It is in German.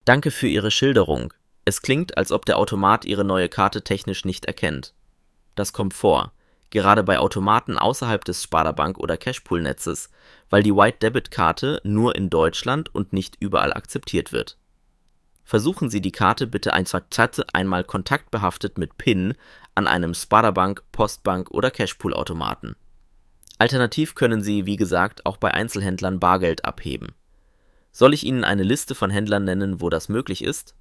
Danke für Ihre Schilderung. Es klingt, als ob der Automat Ihre neue Karte technisch nicht erkennt. Das kommt vor, gerade bei Automaten außerhalb des Sparda-Bank- oder Cashpool-Netzes, weil die White-Debit-Karte nur in Deutschland und nicht überall akzeptiert wird. Versuchen Sie die Karte bitte einmal kontaktbehaftet mit PIN an einem Sparda-Bank, Postbank oder Cashpool-Automaten. Alternativ können Sie, wie gesagt, auch bei Einzelhändlern Bargeld abheben. Soll ich Ihnen eine Liste von Händlern nennen, wo das möglich ist?